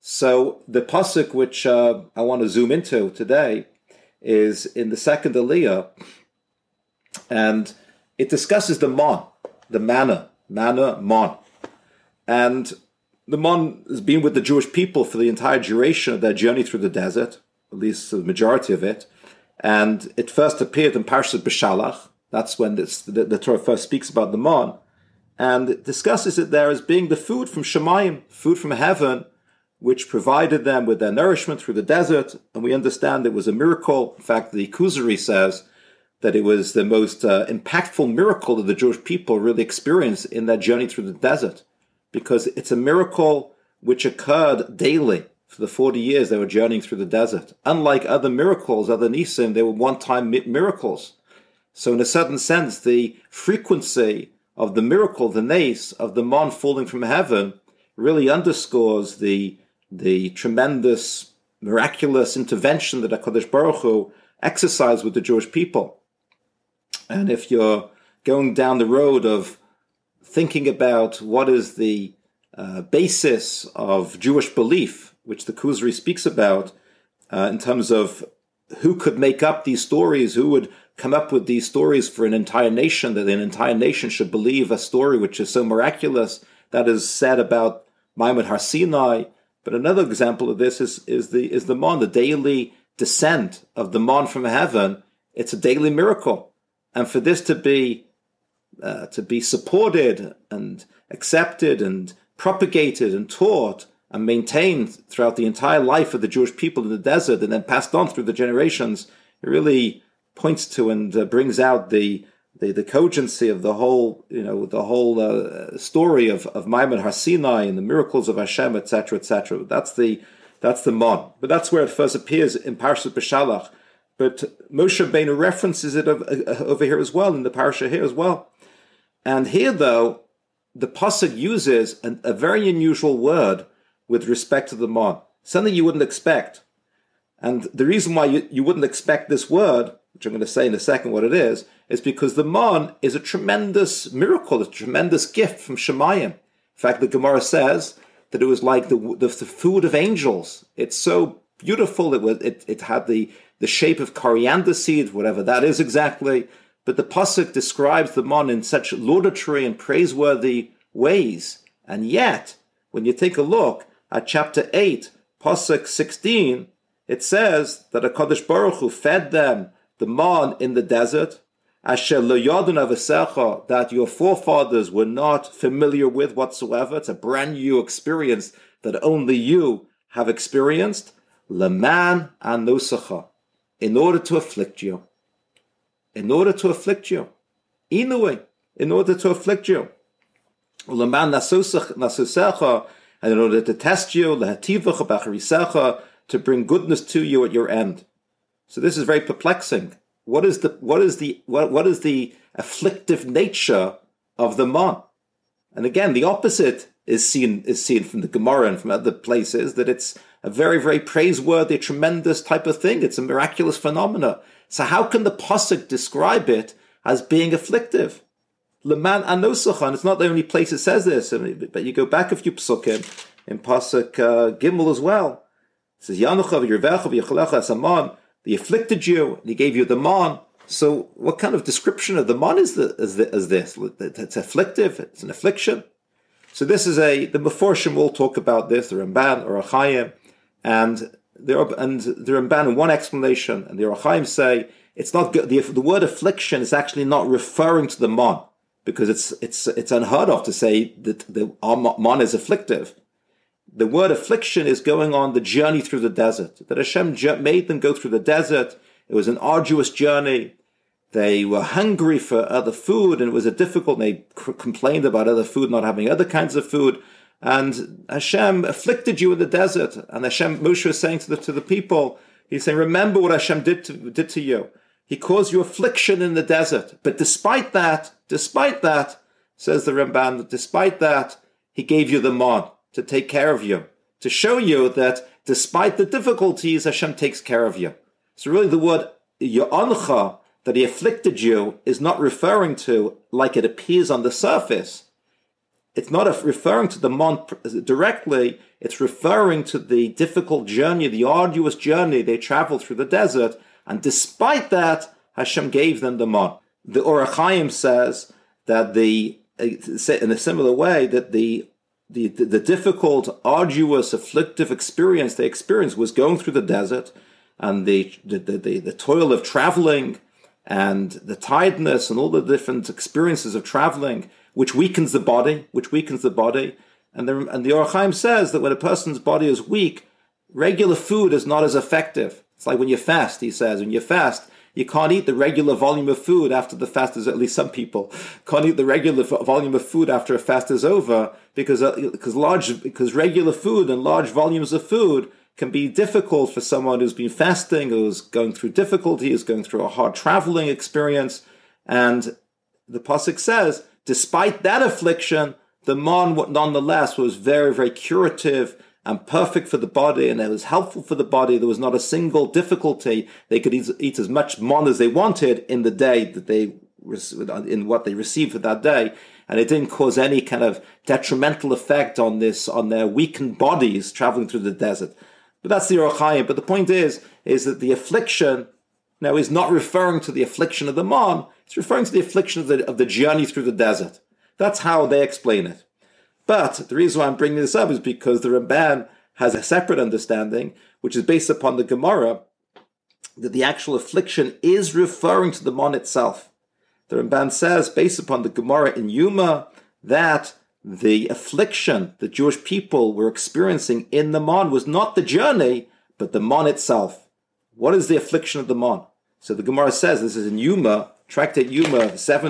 So the pasuk which I want to zoom into today is in the second Aliyah, and it discusses the manna, mon. And the mon has been with the Jewish people for the entire duration of their journey through the desert, at least the majority of it. And it first appeared in Parashat B'Shalach. That's when the Torah first speaks about the mon. And it discusses it there as being the food from Shemayim, food from heaven, which provided them with their nourishment through the desert. And we understand it was a miracle. In fact, the Kuzari says that it was the most impactful miracle that the Jewish people really experienced in their journey through the desert, because it's a miracle which occurred daily for the 40 years they were journeying through the desert. Unlike other miracles, other nisim, they were one-time miracles. So in a certain sense, the frequency of the miracle, the nes, of the mon falling from heaven, really underscores the tremendous, miraculous intervention that HaKadosh Baruch Hu exercised with the Jewish people. And if you're going down the road of thinking about what is the basis of Jewish belief, which the Kuzari speaks about, in terms of who could make up these stories, who would come up with these stories for an entire nation, that an entire nation should believe a story which is so miraculous, that is said about Maimon Har Sinai. But another example of this is the mon, the daily descent of the mon from heaven. It's a daily miracle. And for this to be supported and accepted and propagated and taught and maintained throughout the entire life of the Jewish people in the desert and then passed on through the generations, it really points to and brings out the cogency of the whole story of Maimon Har Sinai and the miracles of Hashem, etc., etc. That's the mon. But that's where it first appears in Parashat B'Shalach. But Moshe Rabbeinu references it over here as well, in the parasha here as well. And here, though, the pasuk uses a very unusual word with respect to the mon, something you wouldn't expect. And the reason why you wouldn't expect this word, which I'm going to say in a second what it is because the mon is a tremendous miracle, a tremendous gift from Shemayim. In fact, the Gemara says that it was like the food of angels. It's so beautiful. It had the shape of coriander seed, whatever that is exactly. But the pasuk describes the mon in such laudatory and praiseworthy ways. And yet, when you take a look at chapter 8, pasuk 16, it says that HaKadosh Baruch Hu fed them the mon in the desert, asher lo yadun avesecha, that your forefathers were not familiar with whatsoever. It's a brand new experience that only you have experienced. Leman anosacha, in order to afflict you. In order to afflict you. Inui, in order to afflict you. Leman nasosecha, and in order to test you, lehativacha b'acharisecha, to bring goodness to you at your end. So this is very perplexing. What is the afflictive nature of the mon? And again, the opposite is seen from the Gemara and from other places, that it's a very, very praiseworthy, tremendous type of thing. It's a miraculous phenomena. So how can the pasuk describe it as being afflictive? Leman anosacha, and it's not the only place it says this, but you go back a few psukim in pasuk Gimel as well. It says, Yanucha v'yirvecha v'yachalecha as a mon, he afflicted you, and he gave you the mon. So what kind of description of the mon is this? It's afflictive, it's an affliction. So this is the Meforshim will talk about this, the Ramban or Achaim, and the Ramban in one explanation, and the Achaim say it's not good. The word affliction is actually not referring to the mon, because it's unheard of to say that the mon is afflictive. The word affliction is going on the journey through the desert, that Hashem made them go through the desert. It was an arduous journey. They were hungry for other food, and it was difficult. They complained about other food, not having other kinds of food. And Hashem afflicted you in the desert. And Moshe is saying to the people, he's saying, remember what Hashem did to you. He caused you affliction in the desert. But despite that, says the Ramban, despite that, he gave you the mon to take care of you, to show you that despite the difficulties, Hashem takes care of you. So really the word Ya'ancha, that he afflicted you, is not referring to, like it appears on the surface, it's not referring to the mon directly, it's referring to the difficult journey, the arduous journey they traveled through the desert, and despite that, Hashem gave them the mon. The Or HaChaim says that in a similar way, that the difficult, arduous, afflictive experience they experienced was going through the desert, and the toil of traveling, and the tiredness, and all the different experiences of traveling, which weakens the body. And the Or HaChaim says that when a person's body is weak, regular food is not as effective. It's like when you fast, he says. When you fast, you can't eat the regular volume of food after the fast is, at least some people, can't eat the regular volume of food after a fast is over, because regular food and large volumes of food can be difficult for someone who's been fasting, who's going through difficulty, who's going through a hard traveling experience. And the Pasuk says, despite that affliction, the mon nonetheless was very, very curative and perfect for the body, and it was helpful for the body. There was not a single difficulty. They could eat as much mon as they wanted in the day that in what they received for that day, and it didn't cause any kind of detrimental effect on their weakened bodies traveling through the desert. But that's the Or HaChaim. But the point is that the affliction now is not referring to the affliction of the mon. It's referring to the affliction of the journey through the desert. That's how they explain it. But the reason why I'm bringing this up is because the Ramban has a separate understanding, which is based upon the Gemara, that the actual affliction is referring to the mon itself. The Ramban says, based upon the Gemara in Yuma, that the affliction the Jewish people were experiencing in the mon was not the journey, but the mon itself. What is the affliction of the mon? So the Gemara says, this is in Yuma, Tractate Yuma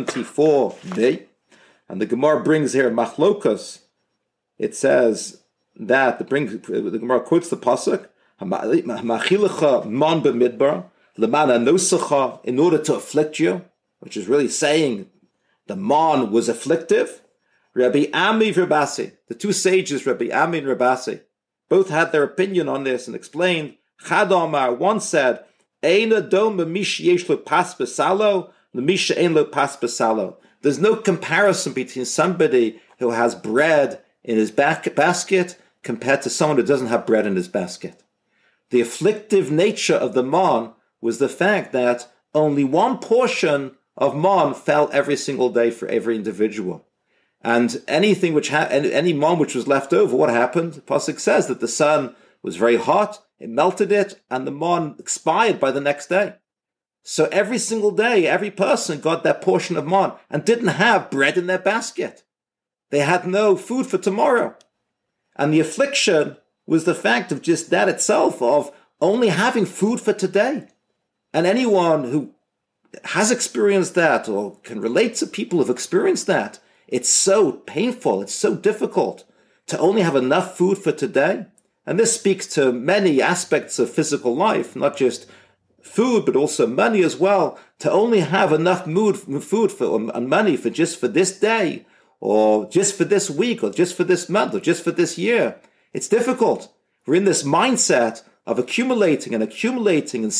74b, and the Gemara brings here Machlokas. It says that the Gemara quotes the pasuk, "Machilecha mon b'midbar lemana nosacha," in order to afflict you, which is really saying the mon was afflictive. Rabbi Ami Rabasi, the two sages, Rabbi Ami and Rabasi, both had their opinion on this and explained. Chad Omar, one said, "Eina doma mish yesh lo pas b'salo l'misha ein lo pas b'salo." There's no comparison between somebody who has bread in his basket compared to someone who doesn't have bread in his basket. The afflictive nature of the mon was the fact that only one portion of mon fell every single day for every individual. And anything any mon which was left over, what happened? The Pasuk says that the sun was very hot, it melted it, and the mon expired by the next day. So every single day, every person got that portion of mon and didn't have bread in their basket. They had no food for tomorrow. And the affliction was the fact of just that itself, of only having food for today. And anyone who has experienced that or can relate to people who've experienced that, it's so painful, it's so difficult to only have enough food for today. And this speaks to many aspects of physical life, not just food, but also money as well, to only have enough food and money for just for this day, or just for this week, or just for this month, or just for this year. It's difficult. We're in this mindset of accumulating and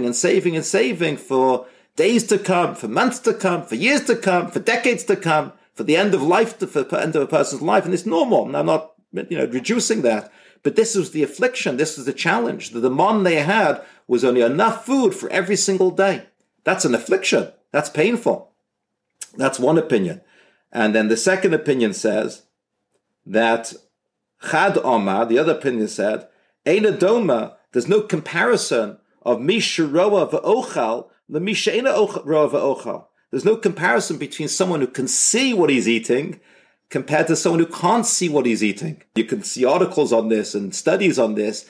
saving for days to come, for months to come, for years to come, for decades to come, for the end of life, for the end of a person's life. And it's normal. And I'm not, reducing that. But this was the affliction. This was the challenge. The mon they had was only enough food for every single day. That's an affliction. That's painful. That's one opinion. And then the second opinion says that Chad Omar, the other opinion said, Eina Doma, there's no comparison of Misha Roa v'ochal l'Misha Eina Roa v'ochal. There's no comparison between someone who can see what he's eating compared to someone who can't see what he's eating. You can see articles on this and studies on this,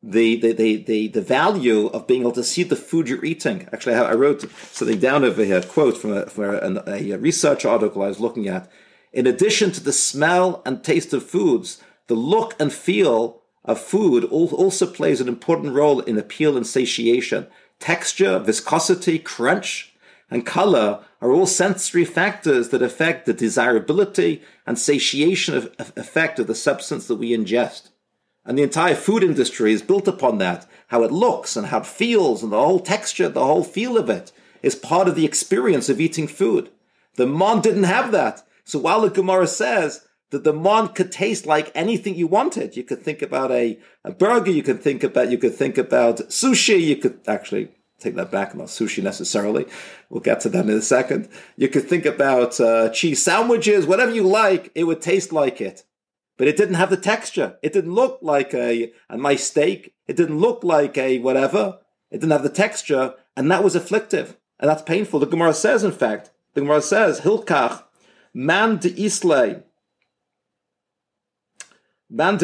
the value of being able to see the food you're eating. Actually, I wrote something down over here, a quote from a research article I was looking at. In addition to the smell and taste of foods, the look and feel of food also plays an important role in appeal and satiation. Texture, viscosity, crunch, and color are all sensory factors that affect the desirability and satiation effect of the substance that we ingest. And the entire food industry is built upon that. How it looks and how it feels and the whole texture, the whole feel of it is part of the experience of eating food. The mon didn't have that. So while the Gemara says that the man could taste like anything you wanted. You could think about a burger. You could think about sushi. You could actually take that back, not sushi necessarily. We'll get to that in a second. You could think about cheese sandwiches, whatever you like. It would taste like it, but it didn't have the texture. It didn't look like a nice steak. It didn't look like a whatever. It didn't have the texture, and that was afflictive, and that's painful. The Gemara says, in fact, Hilkach, man de islay. Mikan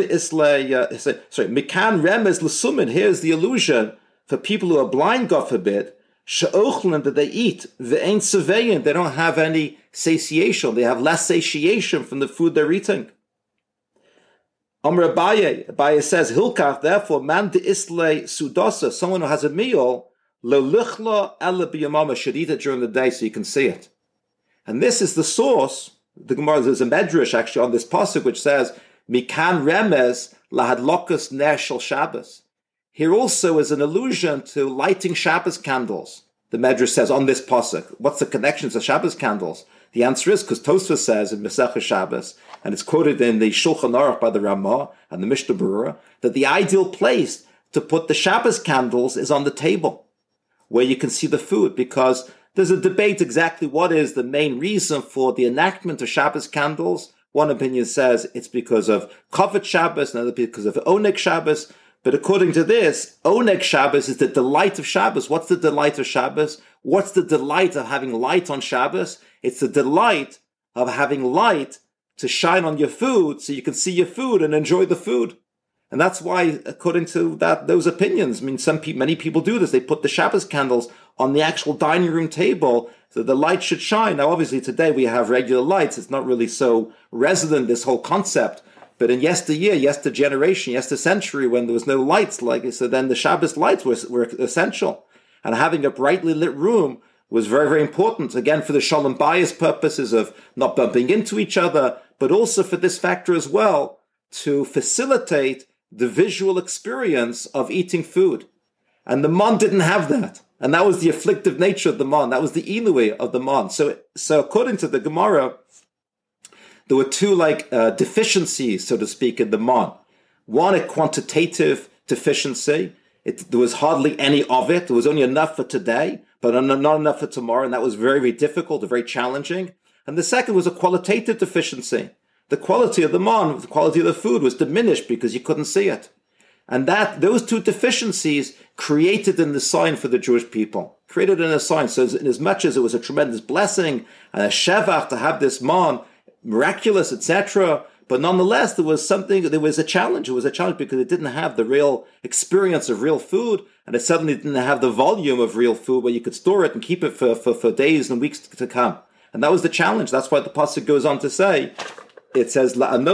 remez l'sumin. Here's the illusion for people who are blind, God forbid, she'ochlen, that they eat, ve'ein seveyin, they don't have any satiation, they have less satiation from the food they're eating. Amr Abaye says, Hilkach, therefore, man de islay sudasa, someone who has a meal, lo lichla ela b'yamama, should eat it during the day so you can see it. And this is the source. The Gemara, there's a medrash actually on this pasuk which says, Mikan remez lahadlokas ner shel Shabbos. Here also is an allusion to lighting Shabbos candles. The medrash says on this pasuk, what's the connection to Shabbos candles? The answer is because Tosfos says in Masechah Shabbos, and it's quoted in the Shulchan Aruch by the Ramah and the Mishnah Berurah, that the ideal place to put the Shabbos candles is on the table, where you can see the food, because there's a debate exactly what is the main reason for the enactment of Shabbos candles. One opinion says it's because of Kavod Shabbos, another because of Oneg Shabbos. But according to this, Oneg Shabbos is the delight of Shabbos. What's the delight of Shabbos? What's the delight of having light on Shabbos? It's the delight of having light to shine on your food so you can see your food and enjoy the food. And that's why, according to those opinions, I mean, many people do this. They put the Shabbos candles on the actual dining room table so the light should shine. Now, obviously, today we have regular lights. It's not really so resonant, this whole concept. But in yesteryear, yestergeneration, yestercentury, when there was no lights, so then the Shabbos lights were essential. And having a brightly lit room was very, very important, again, for the shalom bayis purposes of not bumping into each other, but also for this factor as well, to facilitate the visual experience of eating food. And the man didn't have that. And that was the afflictive nature of the man. That was the inui of the man. So according to the Gemara, there were two deficiencies, so to speak, in the man. One, a quantitative deficiency. There was hardly any of it. There was only enough for today, but not enough for tomorrow. And that was very, very difficult and very challenging. And the second was a qualitative deficiency. The quality of the man, the quality of the food was diminished because you couldn't see it. And those two deficiencies created an assign for the Jewish people. Created an assign. So in as much as it was a tremendous blessing and a shevach to have this man, miraculous, etc., but nonetheless, there was a challenge. It was a challenge because it didn't have the real experience of real food, and it suddenly didn't have the volume of real food where you could store it and keep it for days and weeks to come. And that was the challenge. That's why the pasuk goes on to say, it says, Leman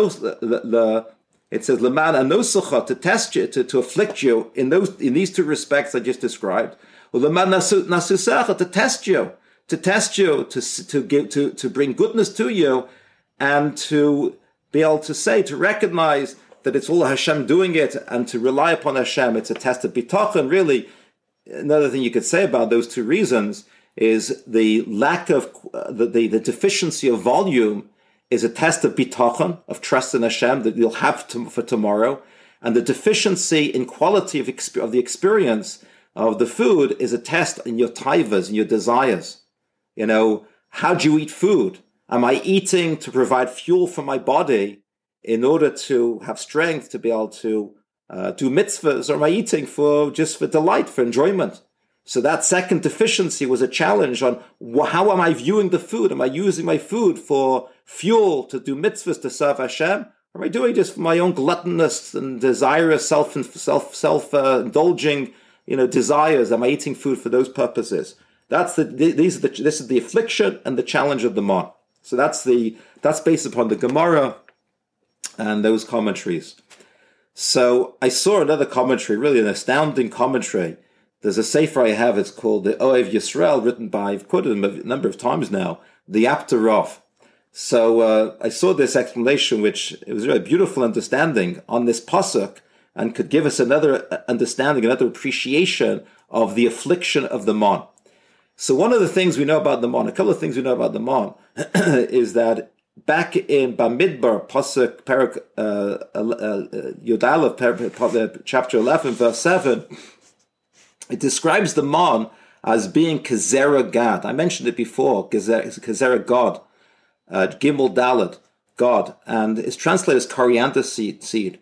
anosucha, to test you, to afflict you in these two respects I just described. Leman nasusecha, to test you, to bring goodness to you, and to be able to say, to recognize that it's all Hashem doing it, and to rely upon Hashem. It's a test of bitachon. Really, another thing you could say about those two reasons is the lack of the deficiency of volume is a test of bitachon, of trust in Hashem that you'll have for tomorrow, and the deficiency in quality of the experience of the food is a test in your taivas and your desires. You know, how do you eat food? Am I eating to provide fuel for my body in order to have strength to be able to do mitzvahs, or am I eating just for delight, for enjoyment? So that second deficiency was a challenge on how am I viewing the food? Am I using my food for fuel to do mitzvahs to serve Hashem? Or am I doing just for my own gluttonous and desirous self-indulging, desires? Am I eating food for those purposes? This is the affliction and the challenge of the man. So that's based upon the Gemara and those commentaries. So I saw another commentary, really an astounding commentary. There's a sefer I have, it's called the Oev Yisrael, written by, I've quoted him a number of times now, the Aptarov. So I saw this explanation, which it was a really beautiful understanding on this pasuk, and could give us another understanding, another appreciation of the affliction of the man. So one of the things we know about the man, a couple of things we know about the man, is that back in Bamidbar, Pasuk Perak Yod Aleph, chapter 11, verse 7, it describes the mon as being Kezerah Gad. I mentioned it before, Kezerah God, Gimel Dalet, God, and it's translated as coriander seed.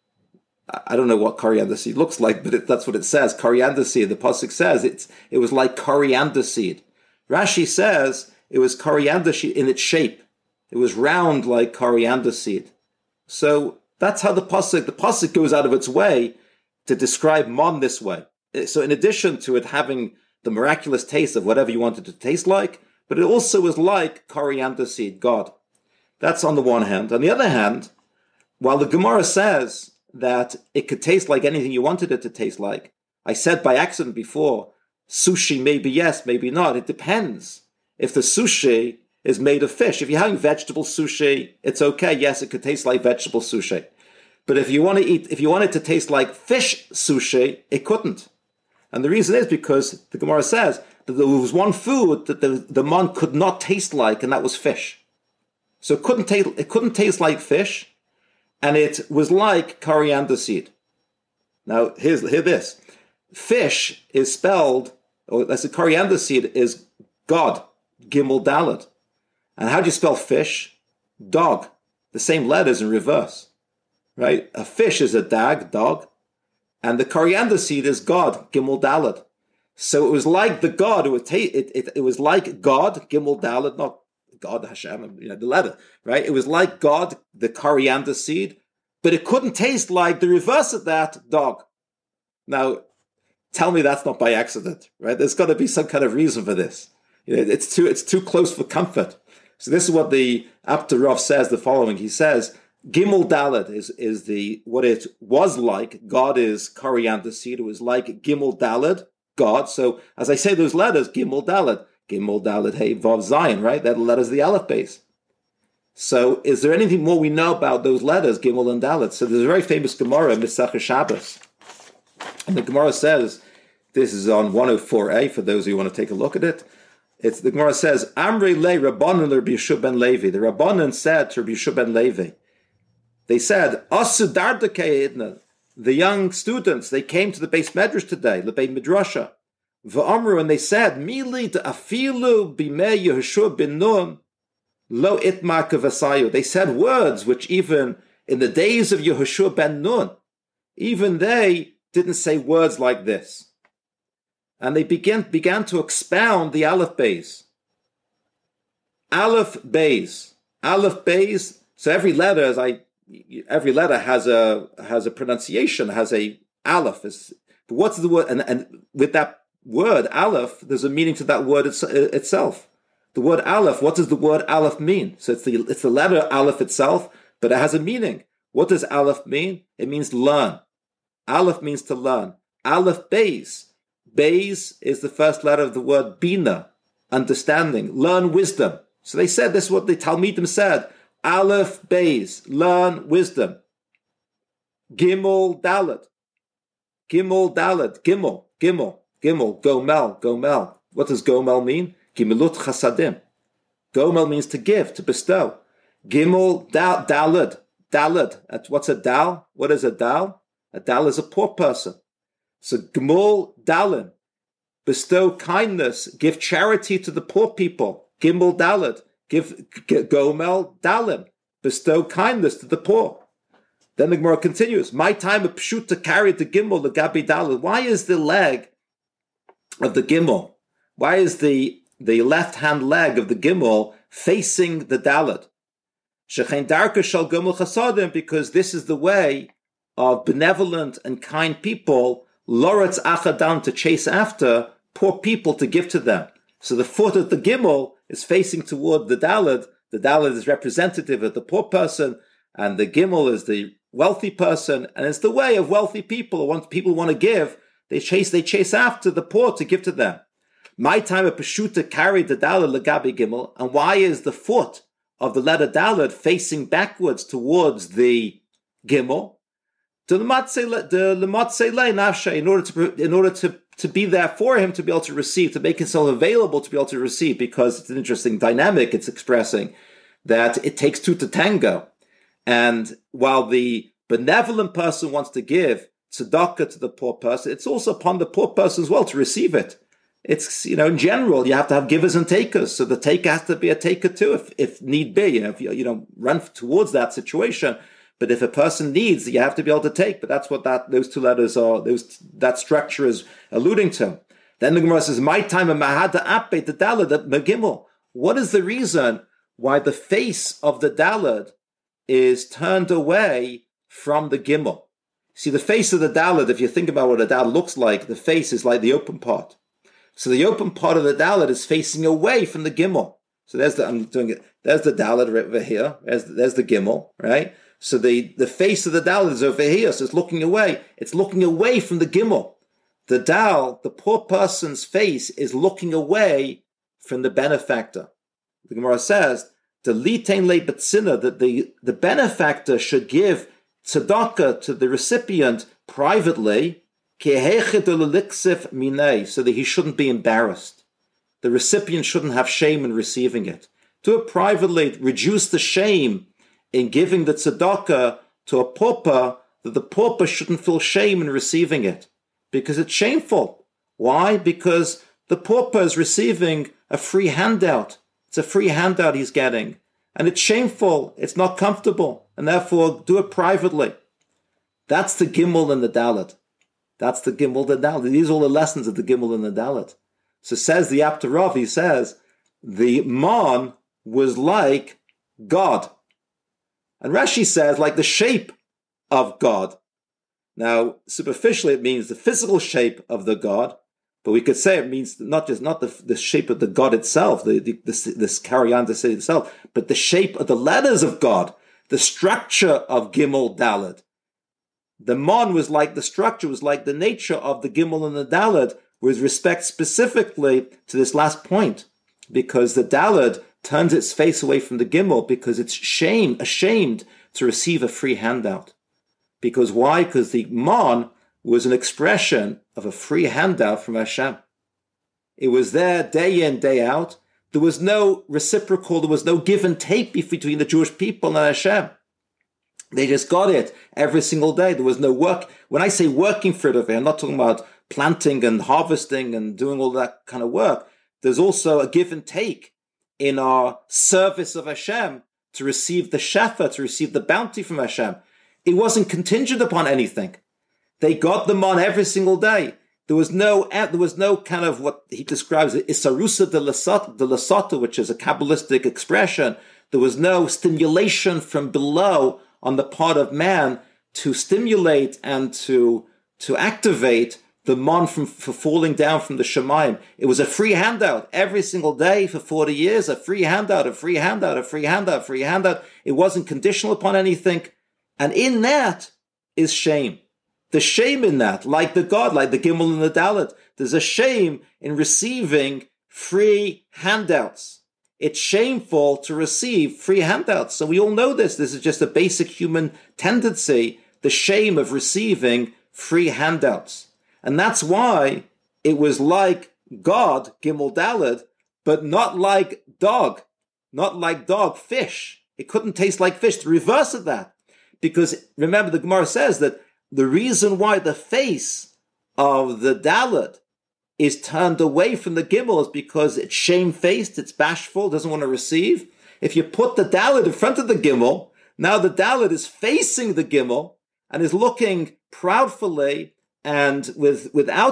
I don't know what coriander seed looks like, but that's what it says, coriander seed. The Pasuk says it was like coriander seed. Rashi says it was coriander seed in its shape. It was round like coriander seed. So that's how the pasuk goes out of its way to describe mon this way. So in addition to it having the miraculous taste of whatever you want it to taste like, but it also was like coriander seed, God. That's on the one hand. On the other hand, while the Gemara says that it could taste like anything you wanted it to taste like, I said by accident before, sushi maybe yes, maybe not. It depends. If the sushi is made of fish. If you're having vegetable sushi, it's okay. Yes, it could taste like vegetable sushi. But if you want it to taste like fish sushi, it couldn't. And the reason is because the Gemara says that there was one food that the mon could not taste like, and that was fish. So it couldn't taste like fish, and it was like coriander seed. Now, hear this. Fish is spelled, or let's say coriander seed is God, Gimel Dalet. And how do you spell fish? Dog. The same letters in reverse, right? A fish is a dog, and the coriander seed is God, Gimel Dalet. So it was like the God. It was like God, Gimel Dalet, not God Hashem, the letter, right? It was like God, the coriander seed, but it couldn't taste like the reverse of that, dog. Now, tell me that's not by accident, right? There's got to be some kind of reason for this. It's too close for comfort. So this is what the Apter Rav says, the following. He says, Gimel Dalet is what it was like. God is coriander seed. It was like Gimel Dalet, God. So as I say those letters, Gimel Dalet, Hey, Vav Zion, right? That letters the Aleph base. So is there anything more we know about those letters, Gimel and Dalet? So there's a very famous Gemara, Mesachah Shabbos. And the Gemara says, this is on 104a, for those who want to take a look at it. The Gemara says, Amrei le Rabbanan Rabbi Yeshua ben Levi. The Rabbanan said to Rabbi Yeshua ben Levi, they said, Asu dardakei idna. The young students, they came to the Beis Medrash today, the Beis Midrasha. V'amru, and they said, Mili afilu bimei Yehoshua ben Nun lo itma kavasayu. They said words which even in the days of Yehoshua ben Nun, even they didn't say words like this. And they began to expound the Aleph Beis. Aleph Beis. Aleph Beis. So every letter has a pronunciation, has a Aleph. But what's the word? And with that word Aleph, there's a meaning to that word itself. The word Aleph. What does the word Aleph mean? So it's the letter Aleph itself, but it has a meaning. What does Aleph mean? It means learn. Aleph means to learn. Aleph Beis. Beis is the first letter of the word Bina, understanding, learn wisdom. So they said, this is what the Talmidim said, Aleph Beis, learn wisdom. Gimel Dalet, Gimel, Gomel. What does Gomel mean? Gimelut Chasadim. Gomel means to give, to bestow. Gimel Dalet. What's a dal? What is a dal? A dal is a poor person. So Gimel Dalim, bestow kindness, give charity to the poor people. Gimel Dalet, give Gomel Dalim, bestow kindness to the poor. Then the Gemara continues, my time of pshut to carry the Gimel, the Gabi Dalet. Why is the leg of the Gimel, why is the left-hand leg of the Gimel facing the Dalet? Shechein darka shal Gimel chasadim, because this is the way of benevolent and kind people, Loretz Achadam, to chase after poor people to give to them. So the foot of the Gimel is facing toward the Dalet. The Dalet is representative of the poor person, and the Gimel is the wealthy person, and it's the way of wealthy people. People want to give, they chase after the poor to give to them. My time of Peshuta carried the Dalet Lagabi Gimel, and why is the foot of the letter Dalet facing backwards towards the Gimel? In order to be there for him, to be able to receive, to make himself available to be able to receive, because it's an interesting dynamic it's expressing. that it takes two to tango. And while the benevolent person wants to give tzedakah to the poor person, it's also upon the poor person as well to receive it. It's, in general, you have to have givers and takers. So the taker has to be a taker too, if need be. If you don't run towards that situation. But if a person needs, you have to be able to take. But that's what those two letters are, that structure is alluding to. Then the Gemara says, my time and mahada ape the dalad megimel. What is the reason why the face of the dalad is turned away from the gimel? See, the face of the dalad, if you think about what a dalad looks like, the face is like the open part. So the open part of the dalad is facing away from the gimel. So there's the dalad right over here. There's the gimel, right? So the face of the dalad is over here, so it's looking away. It's looking away from the gimel. The poor person's face is looking away from the benefactor. The Gemara says, the litain le betzina, that the benefactor should give tzedakah to the recipient privately, so that he shouldn't be embarrassed. The recipient shouldn't have shame in receiving it. Do it privately, reduce the shame in giving the tzedakah to a pauper, that the pauper shouldn't feel shame in receiving it. Because it's shameful. Why? Because the pauper is receiving a free handout. It's a free handout he's getting. And it's shameful. It's not comfortable. And therefore, do it privately. That's the Gimel and the Dalet. That's the Gimel and the Dalet. These are all the lessons of the Gimel and the Dalet. So says the Aptarov, he says, the Mon was like God. And Rashi says, like the shape of God. Now, superficially, it means the physical shape of the God, but we could say it means not the shape of the God itself, this Karyan to say itself, but the shape of the letters of God, the structure of Gimel Daled. The Mon was like the structure, was like the nature of the Gimel and the Daled, with respect specifically to this last point, because the Daled turns its face away from the Gimel because it's ashamed to receive a free handout. Because why? Because the Mon was an expression of a free handout from Hashem. It was there day in, day out. There was no reciprocal, there was no give and take between the Jewish people and Hashem. They just got it every single day. There was no work. When I say working for it, I'm not talking about planting and harvesting and doing all that kind of work. There's also a give and take in our service of Hashem to receive the shefa, to receive the bounty from Hashem. It wasn't contingent upon anything. They got the Mon every single day. There was no kind of what he describes as isarusa de lasata, which is a Kabbalistic expression. There was no stimulation from below on the part of man to stimulate and to activate the Mon for falling down from the Shemayim. It was a free handout every single day for 40 years, a free handout, a free handout, a free handout, a free handout. It wasn't conditional upon anything. And in that is shame. The shame in that, like the God, like the Gimel and the Dalet, there's a shame in receiving free handouts. It's shameful to receive free handouts. So we all know this. This is just a basic human tendency, the shame of receiving free handouts. And that's why it was like God, Gimel Dalet, but not like dog, fish. It couldn't taste like fish. The reverse of that. Because remember, the Gemara says that the reason why the face of the Dalet is turned away from the Gimel is because it's shamefaced, it's bashful, doesn't want to receive. If you put the Dalet in front of the Gimel, now the Dalet is facing the Gimel and is looking proudfully and with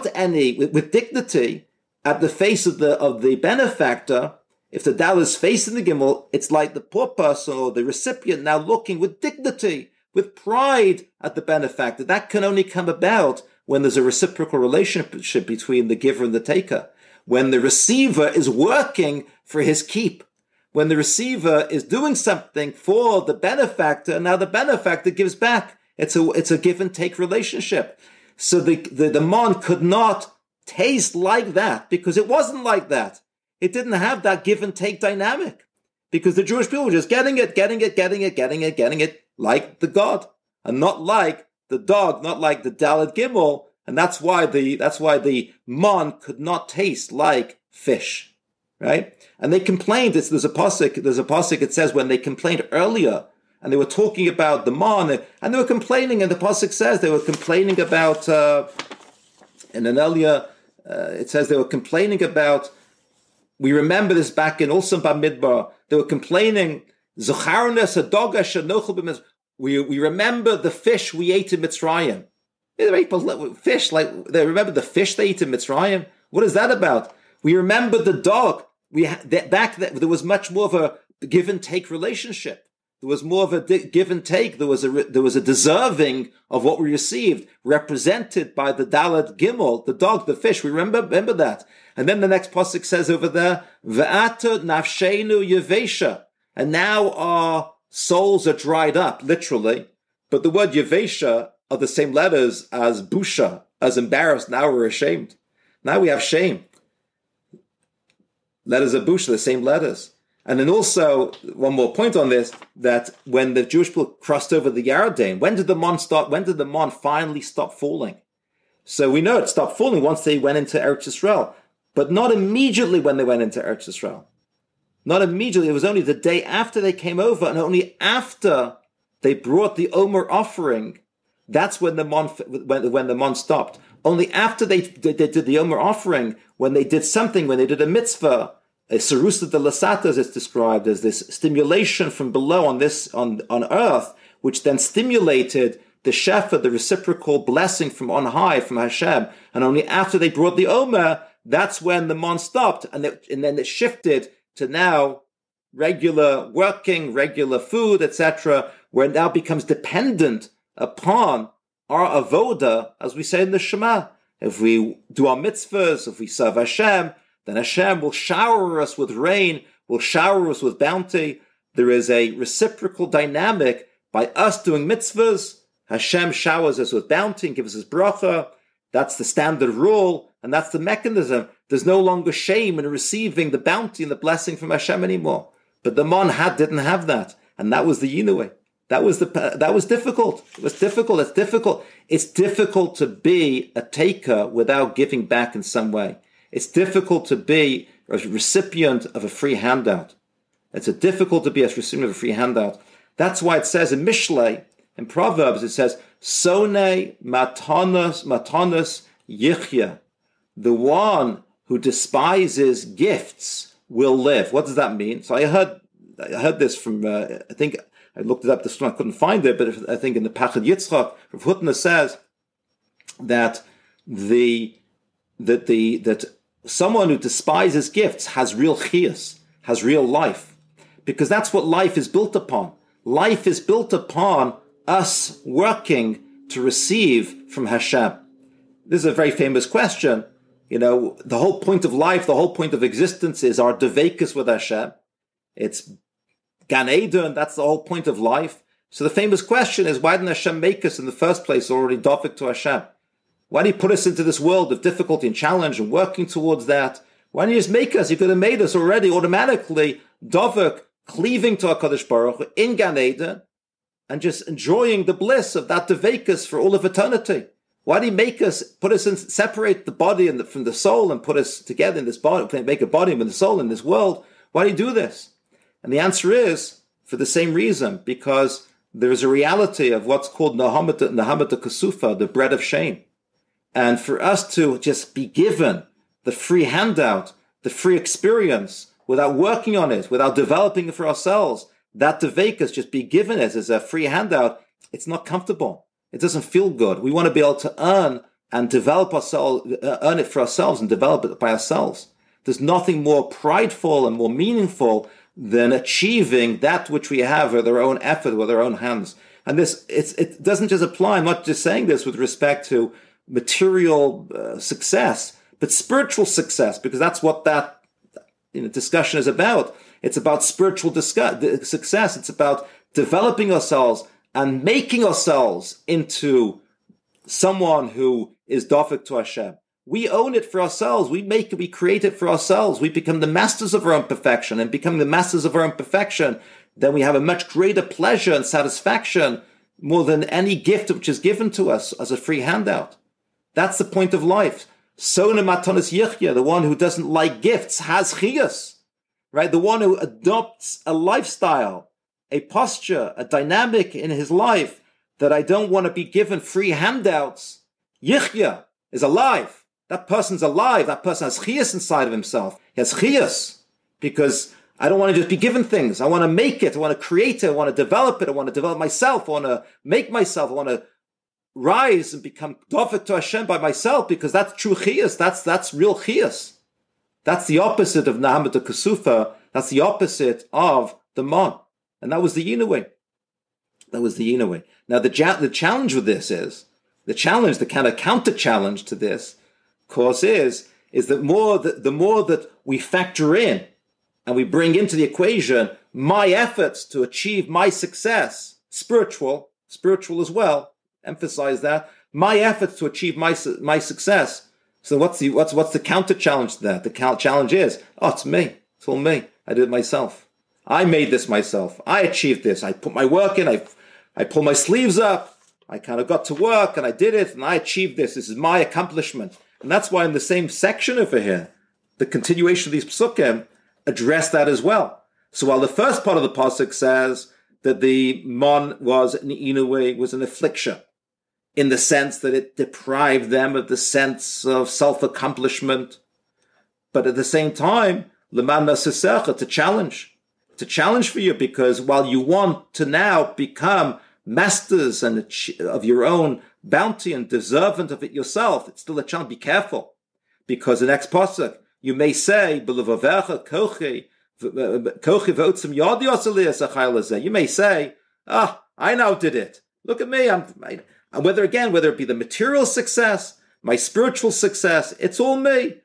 dignity at the face of the benefactor. If the Dalet is facing the Gimel, it's like the poor person or the recipient now looking with dignity, with pride at the benefactor. That can only come about when there's a reciprocal relationship between the giver and the taker. When the receiver is working for his keep. When the receiver is doing something for the benefactor, now the benefactor gives back. It's a give and take relationship. So the Mon could not taste like that because it wasn't like that. It didn't have that give and take dynamic. Because the Jewish people were just getting it, like the God, and not like the dog, not like the Dalet Gimel, and that's why the Mon could not taste like fish, right? And they complained. There's a pasuk. It says when they complained earlier, and they were talking about the man, and they were complaining. And the pasuk says they were complaining about. In an earlier, it says they were complaining about. We remember this back in also Bamidbar. They were complaining. We remember the fish we ate in Mitzrayim. Fish, like they remember the fish they ate in Mitzrayim. What is that about? We remember the dog. Back then there was much more of a give and take relationship. There was more of a give and take. There was a deserving of what we received, represented by the Dalad Gimel, the dog, the fish. We remember that. And then the next pasuk says over there, "Ve'ata nafshenu yevesha," and now our souls are dried up, literally. But the word yevesha are the same letters as busha, as embarrassed. Now we're ashamed. Now we have shame. Letters of busha, the same letters. And then also, one more point on this, that when the Jewish people crossed over the Yarden, when did the mon finally stop falling? So we know it stopped falling once they went into Eretz Yisrael, but not immediately when they went into Eretz Yisrael. Not immediately. It was only the day after they came over, and only after they brought the Omer offering, that's when the mon stopped. Only after they did the Omer offering, when they did something, when they did a mitzvah, a Sarusa de Lasata, as it's described, as this stimulation from below on earth, which then stimulated the shefa, the reciprocal blessing from on high, from Hashem. And only after they brought the Omer, that's when the mon stopped, and then it shifted to now regular working, regular food, etc., where it now becomes dependent upon our avoda, as we say in the Shema. If we do our mitzvahs, if we serve Hashem, then Hashem will shower us with rain, will shower us with bounty. There is a reciprocal dynamic by us doing mitzvahs. Hashem showers us with bounty and gives us bracha. That's the standard rule, and that's the mechanism. There's no longer shame in receiving the bounty and the blessing from Hashem anymore. But the mon didn't have that, and that was the yinui. That was difficult. It was difficult. It's difficult. It's difficult to be a taker without giving back in some way. It's difficult to be a recipient of a free handout. It's difficult to be a recipient of a free handout. That's why it says in Mishlei, in Proverbs, it says, Sone matanos yichya. The one who despises gifts will live. What does that mean? So I heard this from, I think, I looked it up this one, I couldn't find it, but I think in the Pachad Yitzchak, Rav Hutner says that that someone who despises gifts has real chiyus, has real life, because that's what life is built upon. Life is built upon us working to receive from Hashem. This is a very famous question. You know, the whole point of life, the whole point of existence is our devekus with Hashem. It's Gan Eden, that's the whole point of life. So the famous question is, why didn't Hashem make us in the first place already dovek to Hashem? Why did he put us into this world of difficulty and challenge and working towards that? Why didn't he just make us? He could have made us already automatically dovek, cleaving to HaKadosh Baruch Hu in Gan Eden and just enjoying the bliss of that devekus for all of eternity. Why did he make us, put us in, separate the body from the soul and put us together in this body, make a body with the soul in this world? Why did he do this? And the answer is, for the same reason, because there is a reality of what's called Nahamata Kasufa, the bread of shame. And for us to just be given the free handout, the free experience, without working on it, without developing it for ourselves, that devekus, just be given it as a free handout, it's not comfortable. It doesn't feel good. We want to be able to earn and develop ourselves, earn it for ourselves and develop it by ourselves. There's nothing more prideful and more meaningful than achieving that which we have with our own effort, with our own hands. And this, it doesn't just apply, I'm not just saying this with respect to material success, but spiritual success, because that's what that discussion is about. It's about spiritual success. It's about developing ourselves and making ourselves into someone who is dafik to Hashem. We own it for ourselves. We create it for ourselves. We become the masters of our own perfection, and becoming the masters of our own perfection, then we have a much greater pleasure and satisfaction more than any gift which is given to us as a free handout. That's the point of life. Sona matanas yichya, the one who doesn't like gifts, has chiyas. right? The one who adopts a lifestyle, a posture, a dynamic in his life that I don't want to be given free handouts. Yichya is alive. That person's alive. That person has chiyas inside of himself. He has chiyas because I don't want to just be given things. I want to make it. I want to create it. I want to develop it. I want to develop myself. I want to make myself. I want to rise and become dovek to Hashem by myself because that's true chiyas. That's real chiyas. That's the opposite of Nahamat Kesufa. That's the opposite of the Mon. And that was the Yinaway. That was the Yinaway. Now the challenge with this is, the kind of counter challenge to this, of course, is that the more that we factor in and we bring into the equation my efforts to achieve my success, spiritual as well, emphasize that, my efforts to achieve my success. So what's the counter challenge to that? The challenge is, it's me. It's all me. I did it myself. I made this myself. I achieved this. I put my work in. I pulled my sleeves up. I kind of got to work and I did it and I achieved this. This is my accomplishment. And that's why in the same section over here, the continuation of these psukim address that as well. So while the first part of the pasuk says that the mon was an affliction, in the sense that it deprived them of the sense of self-accomplishment. But at the same time, leman nasesecha, to challenge for you, because while you want to now become masters of your own bounty and deservant of it yourself, it's still a challenge. Be careful, because the next pasuk, you may say, you may say, I now did it. Look at me. And whether it be the material success, my spiritual success, it's all me.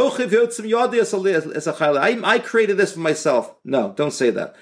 I created this for myself. No, don't say that.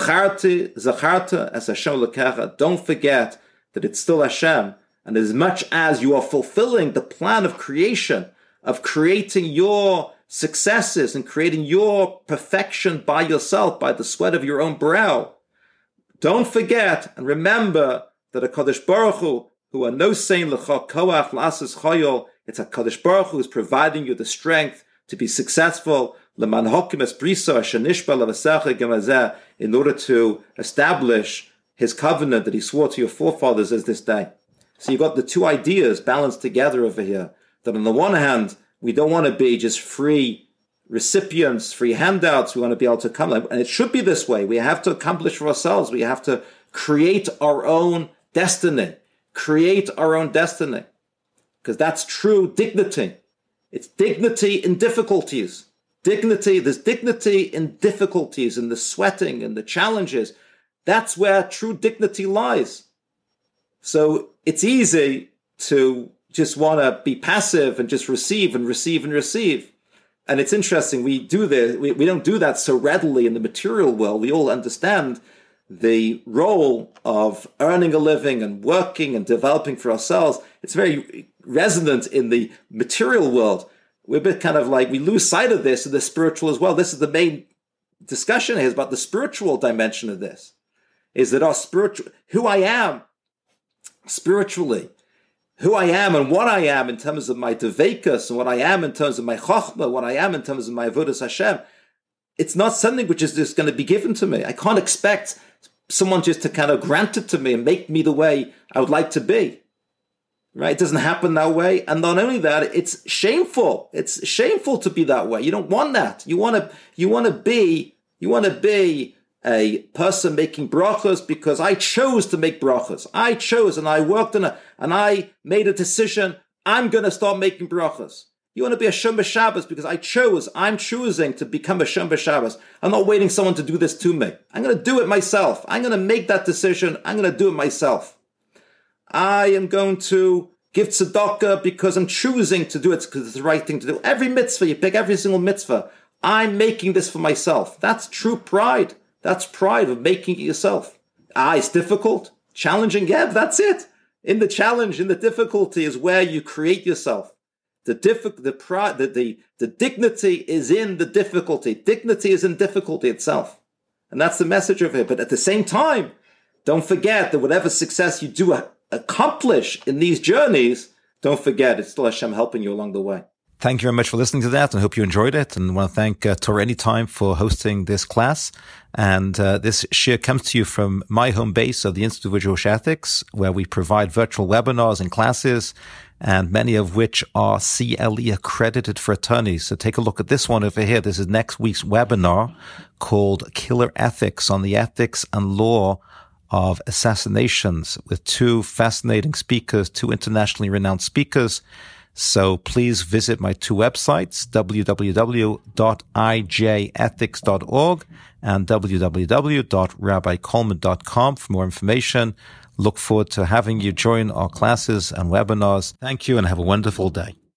Zacharta as Hashem lekecha. Don't forget that it's still Hashem. And as much as you are fulfilling the plan of creation, of creating your successes and creating your perfection by yourself, by the sweat of your own brow, don't forget and remember that HaKadosh Baruch Hu, who are no saying l'cha koach l'asas chayol, it's HaKadosh Baruch Hu who is providing you the strength to be successful, l'man hokim es brisa asher nishba l'vasecha gemazeh, in order to establish his covenant that he swore to your forefathers as this day. So you've got the two ideas balanced together over here, that on the one hand, we don't want to be just free recipients, free handouts. We want to be able to come, and it should be this way. We have to accomplish for ourselves. We have to create our own destiny. Create our own destiny. Because that's true dignity. It's dignity in difficulties. There's dignity in difficulties, in the sweating, and the challenges. That's where true dignity lies. So it's easy to just want to be passive and just receive and receive and receive. And it's interesting, we do this, we don't do that so readily in the material world. We all understand the role of earning a living and working and developing for ourselves. It's very resonant in the material world. We're a bit kind of like, we lose sight of this in the spiritual as well. This is the main discussion here, is about the spiritual dimension of this. Is that our spiritual, who I am spiritually, who I am and what I am in terms of my devekas, and what I am in terms of my chokhmah, what I am in terms of my avodas Hashem. It's not something which is just going to be given to me. I can't expect someone just to kind of grant it to me and make me the way I would like to be. Right? It doesn't happen that way. And not only that, it's shameful. It's shameful to be that way. You don't want that. You want to be a person making brachas because I chose to make brachas. I chose, and I worked and I made a decision. I'm going to start making brachas. You want to be a Shem B'Shabbos because I'm choosing to become a Shem B'Shabbos. I'm not waiting someone to do this to me. I'm going to do it myself. I'm going to make that decision. I'm going to do it myself. I am going to give tzedakah because I'm choosing to do it because it's the right thing to do. Every mitzvah, you pick every single mitzvah. I'm making this for myself. That's true pride. That's pride of making it yourself. It's difficult, challenging. Yeah, that's it. In the challenge, in the difficulty is where you create yourself. The dignity is in the difficulty. Dignity is in difficulty itself. And that's the message of it. But at the same time, don't forget that whatever success you do accomplish in these journeys, don't forget it's still Hashem helping you along the way. Thank you very much for listening to that, and I hope you enjoyed it. And I want to thank Torah Anytime for hosting this class. And this shir comes to you from my home base of the Institute of Jewish Ethics, where we provide virtual webinars and classes, and many of which are CLE accredited for attorneys. So take a look at this one over here. This is next week's webinar called Killer Ethics on the Ethics and Law of Assassinations, with two fascinating speakers, two internationally renowned speakers. So please visit my two websites, www.ijethics.org and www.rabbicoleman.com for more information. Look forward to having you join our classes and webinars. Thank you and have a wonderful day.